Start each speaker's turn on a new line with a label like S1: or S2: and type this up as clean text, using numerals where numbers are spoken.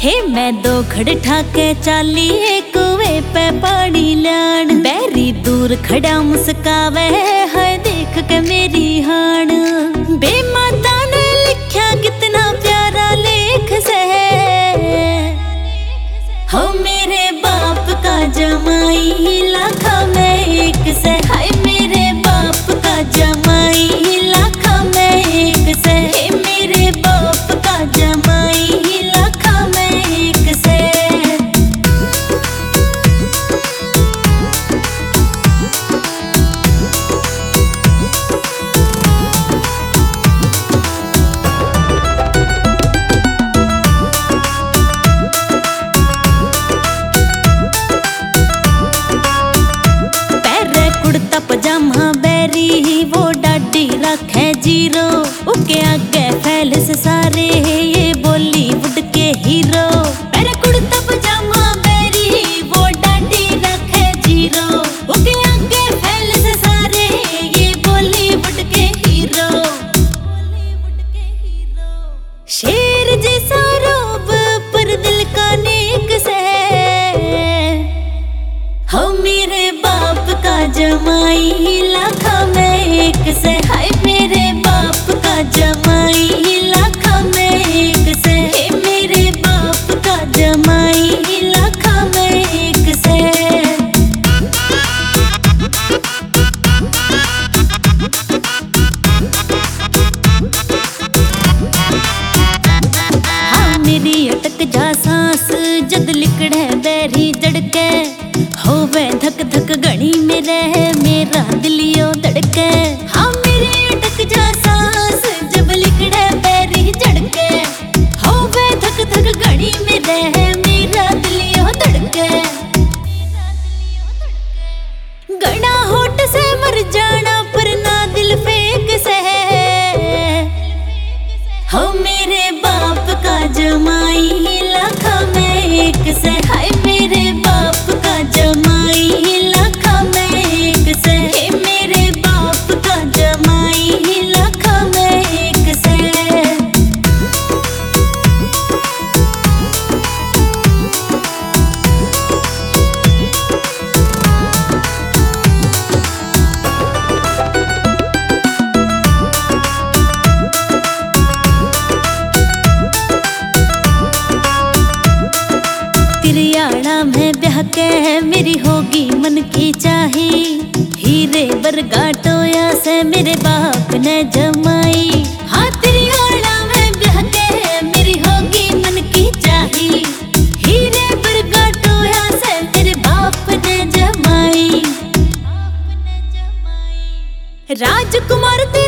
S1: हे मैं दो खड़ ठाके चाली कुएं पे पानी लान। बैरी दूर खड़ा मुस्कावे है देख के मेरी हाण। बेमाता ने लिखा कितना प्यारा लेख से, हो मेरे बाप का जमाई लाखा में एक से। हाय मेरे बाप का जमाई लाखा में एक से। हे मेरे बाप का जमाई लाखा में एक से। पजामा बैरी वो डाडी रखे जीरो। उसके आगे फैल से सारे ये बॉलीवुड के हीरो। मेरा कुर्ता पजामा बैरी वो डाडी रखे जीरो। उसके आगे फैल से सारे ये बॉलीवुड के हीरो। शेर जैसा रूप पर दिल का नेक से, हो मेरे बाप का जमाई लाखा में एक से। हाय मेरे बाप का जमाई लाखा में एक से। हे मेरे बाप का जमाई लाखा में एक से। हाँ मेरी अटक जा सांस जद लिकड़े बैरी जड़के। होवे धक धक घड़ी में रहे मेरा दिलियो धड़के। हाँ मेरी अटक जा सांस जब लिकड़े पैरी झड़के। होवे धक धक घड़ी में रहे मेरा दिलियो धड़के। गड़ा होठ से मर जाना पर ना दिल फेंक से, हो मेरे बाप का जमाई लाखा में एक से। हाय मेरे बाप का जमाई लाखा में एक से। हे मेरे बाप का जमाई लाखा में एक से। तिरियाना में ब्याह के मेरी होगी मन की चाही। हीरे बरगा टोया से मेरे बाप ने जमाई। हाँ तिरियाना में ब्याह के मेरी होगी मन की चाही। हीरे बरगा टोया से मेरे बाप ने जमाई। राजकुमार